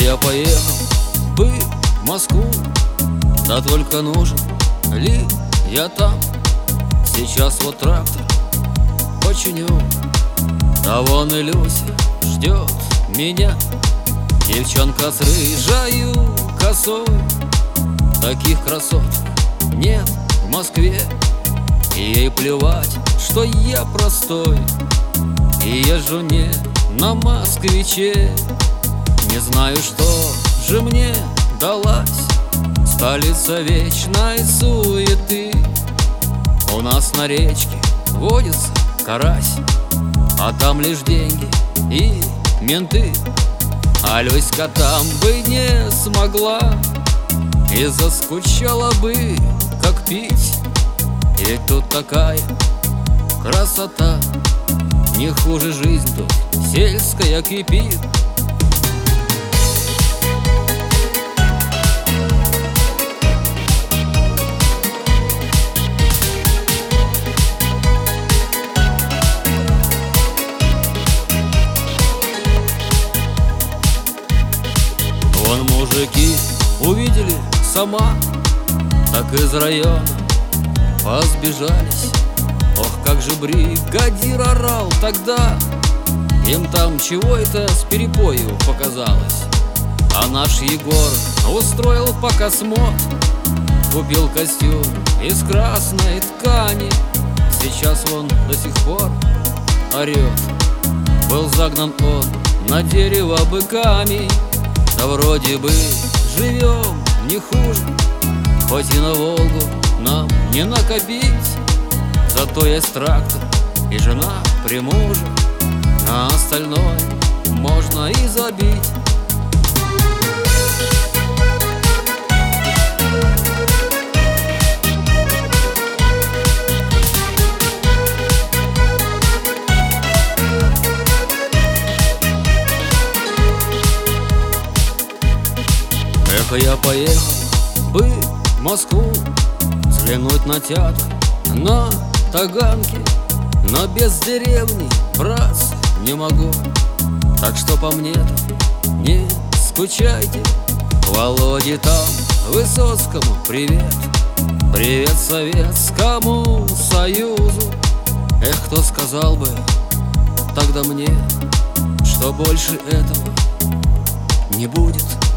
я поехал бы в Москву, да только нужен ли я там? Сейчас вот трактор починю, да вон и Люся ждет меня. Девчонка с рыжою косой, таких красот нет в Москве. И ей плевать, что я простой и езжу не на москвиче. Не знаю, что же мне далась столица вечной суеты. У нас на речке водится карась, а там лишь деньги и менты. А Люська там бы не смогла и заскучала бы, как пить. Ведь тут такая красота, не хуже жизнь тут сельская кипит. Вон мужики увидели сама, так из района позбежались. Ох, как же бригадир орал тогда, им там чего это с перепою показалось. А наш Егор устроил пока смот, купил костюм из красной ткани. Сейчас он до сих пор орет. Был загнан он на дерево быками. Да вроде бы живем не хуже, хоть и на Волгу нам не накопить. Зато есть трактор и жена при муже, на остальное можно и забить. Эх, я поехал бы в Москву взглянуть на театр на Таганке, но без деревни, братцы, не могу. Так что по мне-то не скучайте. Володе там, Высоцкому привет, привет Советскому Союзу. Эх, кто сказал бы тогда мне, что больше этого не будет.